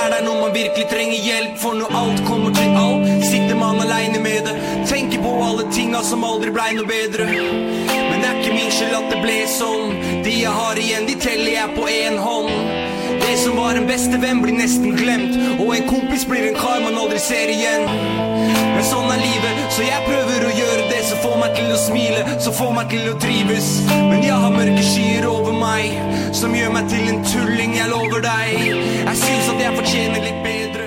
der når man virkelig trenger hjelp. For når alt kommer til alt, sitter man alene med det. Tenker på alle tinga som aldri ble noe bedre. Men det ikke min skyld at det ble sånn. De jeg har igjen, de teller jeg på en hånd. Det som var en beste venn blir nesten glemt. Og en kompis blir en kar man aldri ser igjen. Men sånn livet, så jeg prøver å gjøre det som får meg til å smile, som får meg til å trives. Men jeg har mørke skyer over meg, som gjør meg til en tulling, jeg lover deg. Jeg synes at jeg fortjener litt bedre.